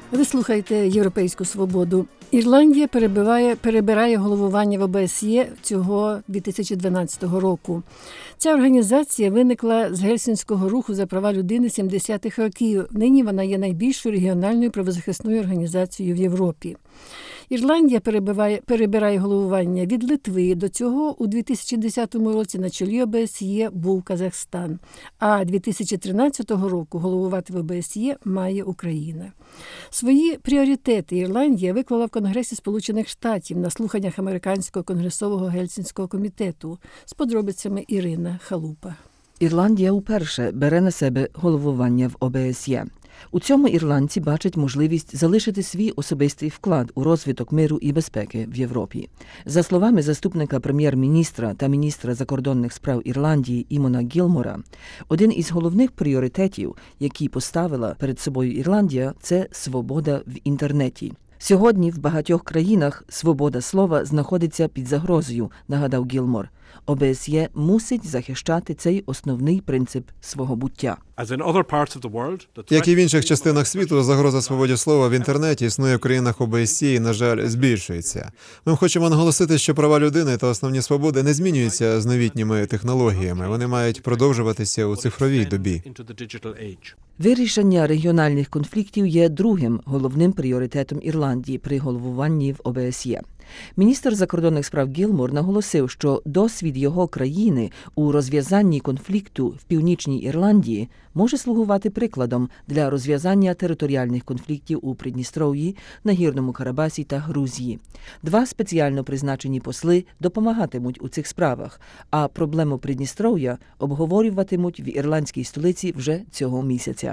Ви слухаєте «Європейську свободу». Ірландія перебирає головування в ОБСЄ цього 2012 року. Ця організація виникла з Гельсінського руху за права людини 70-х років. Нині вона є найбільшою регіональною правозахисною організацією в Європі. Ірландія перебирає головування від Литви. До цього у 2010 році на чолі ОБСЄ був Казахстан. А 2013 року головувати в ОБСЄ має Україна. Свої пріоритети Ірландія виклала в Конгресі Сполучених Штатів на слуханнях Американського конгресового Гельсінського комітету. З подробицями Ірина Халупа. Ірландія вперше бере на себе головування в ОБСЄ. У цьому ірландці бачать можливість залишити свій особистий вклад у розвиток миру і безпеки в Європі. За словами заступника прем'єр-міністра та міністра закордонних справ Ірландії Імона Гілмора, один із головних пріоритетів, які поставила перед собою Ірландія, це свобода в інтернеті. Сьогодні в багатьох країнах свобода слова знаходиться під загрозою, нагадав Гілмор. ОБСЄ мусить захищати цей основний принцип свого буття. Як і в інших частинах світу, загроза свободі слова в інтернеті існує в країнах ОБСЄ і, на жаль, збільшується. Ми хочемо наголосити, що права людини та основні свободи не змінюються з новітніми технологіями. Вони мають продовжуватися у цифровій добі. Вирішення регіональних конфліктів є другим головним пріоритетом Ірландії при головуванні в ОБСЄ. Міністр закордонних справ Гілмор наголосив, що досвід його країни у розв'язанні конфлікту в Північній Ірландії може слугувати прикладом для розв'язання територіальних конфліктів у Придністров'ї, Нагірному Карабасі та Грузії. Два спеціально призначені посли допомагатимуть у цих справах, а проблему Придністров'я обговорюватимуть в ірландській столиці вже цього місяця.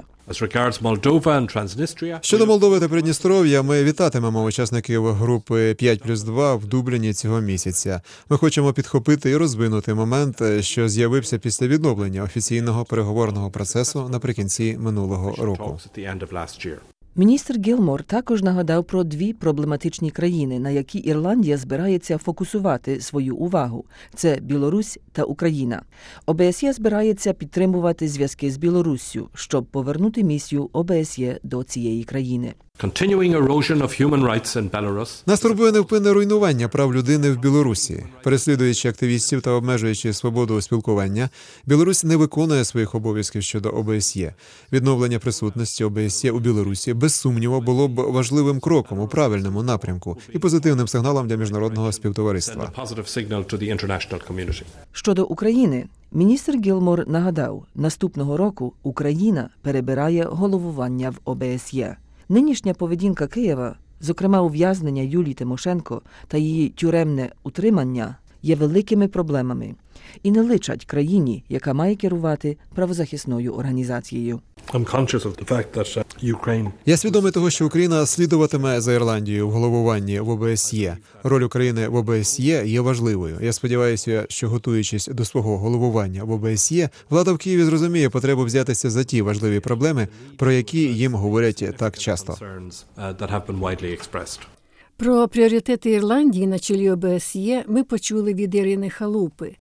Щодо Молдови та Придністров'я, ми вітатимемо учасників групи 5+2 в Дубліні цього місяця. Ми хочемо підхопити і розвинути момент, що з'явився після відновлення офіційного переговорного процесу наприкінці минулого року. Міністр Гілмор також нагадав про дві проблематичні країни, на які Ірландія збирається фокусувати свою увагу. Це Білорусь та Україна. ОБСЄ збирається підтримувати зв'язки з Білоруссю, щоб повернути місію ОБСЄ до цієї країни. Нас турбує невпинне руйнування прав людини в Білорусі. Переслідуючи активістів та обмежуючи свободу спілкування, Білорусь не виконує своїх обов'язків щодо ОБСЄ. Відновлення присутності ОБСЄ у Білорусі, без сумніву, було б важливим кроком у правильному напрямку і позитивним сигналом для міжнародного співтовариства. Щодо України, міністр Гілмор нагадав, наступного року Україна перебирає головування в ОБСЄ. Нинішня поведінка Києва, зокрема ув'язнення Юлії Тимошенко та її тюремне утримання, є великими проблемами і не личать країні, яка має керувати правозахисною організацією. Я свідомий того, що Україна слідуватиме за Ірландією в головуванні в ОБСЄ. Роль України в ОБСЄ є важливою. Я сподіваюся, що, готуючись до свого головування в ОБСЄ, влада в Києві зрозуміє потребу взятися за ті важливі проблеми, про які їм говорять так часто. Про пріоритети Ірландії на чолі ОБСЄ ми почули від Ірини Халупи.